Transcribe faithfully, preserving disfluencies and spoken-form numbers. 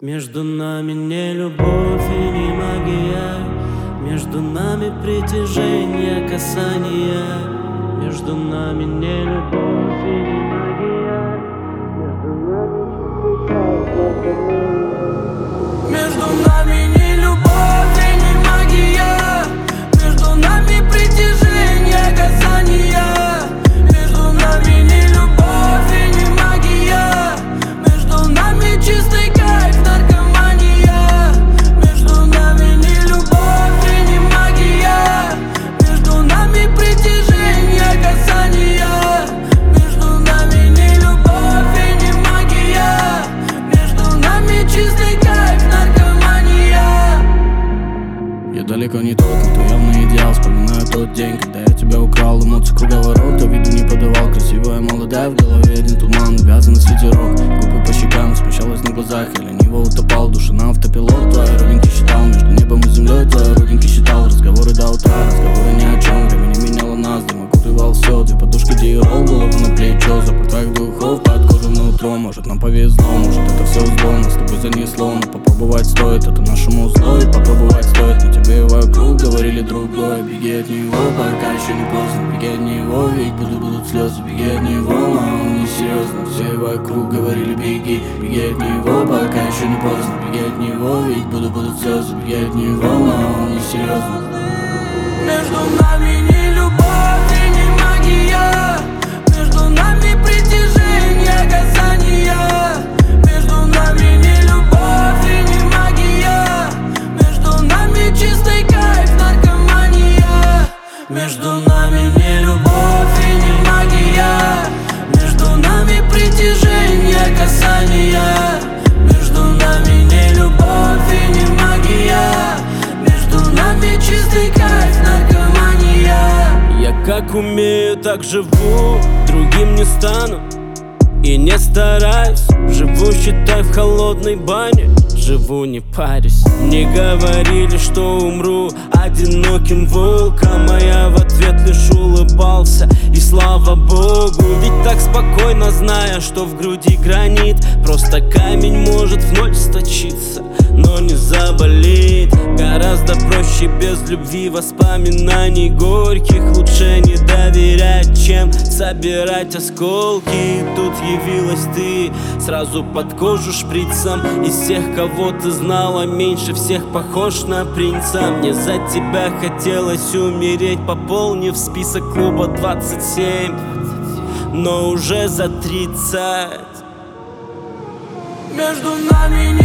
Между нами не любовь и не магия, между нами притяжение, касания. Между нами не любовь и не магия, между нами Между нами не любовь и не магия, между нами притяжение, касания. Между нами не любовь и не магия, между нами чистый кайф, наркомания. Между нами не любовь и не магия, между нами притяжение, касания. Между нами не любовь и не магия, между нами чистый кайф, наркомания. Я далеко не тот, но то явно идеал. Вспоминаю тот день, когда я тебя украл. Эмоции круговорота, виду не подавал. Красивая, молодая, в голове один туман. Вязаный ветерок, губы по щекам, смущалась на глазах. Я лениво утопал, душа на автопилот. Твои родинки считал, между небом и землей. Твои родинки считал, разговоры до утра. Разговоры ни о чем, время не меняло нас. Дым окутывал все, две подушки Диол, голову на плечо. Запах твоих духов под кожу внутрь. Может нам повезло, может это все зло. Нас с тобой занесло, но попробовать стоит. Это нашему зло и попробовать стоит. Но тебе вокруг говорили другое. Беги от него, пока еще не поздно. Беги от него, ведь будут, будут слезы. Беги от него, а он не серьезно. Все вокруг говорили беги. Беги от него, пока еще не поздно. Беги от него, ведь будут, будут слезы. Беги от него, а он не серьезно. Между нами не любовь и не магия, между нами притяжение, касания. Между нами не любовь и не магия, между нами чистый кайф, наркомания. Между нами не любовь и не магия, между нами притяжение, касания. Между нами не любовь и не магия, между нами чистый кайф, наркомания. Я как умею, так живу, другим не стану и не стараюсь. Живу, считай, в холодной бане, живу, не парюсь. Мне говорили, что умру одиноким волком, а я в ответ лишь улыбался, и слава богу. Ведь так спокойно, зная, что в груди гранит, просто камень может вновь сточиться, но не заболит. Гораздо проще без любви, воспоминаний горьких. Лучше не доверять, чем собирать осколки. И тут явилась ты, сразу под кожу шприцем. Из всех, кого ты знала, меньше всех похож на принца. Мне за тебя хотелось умереть, пополнив список клуба двадцать семь, но уже за тридцать. Между нами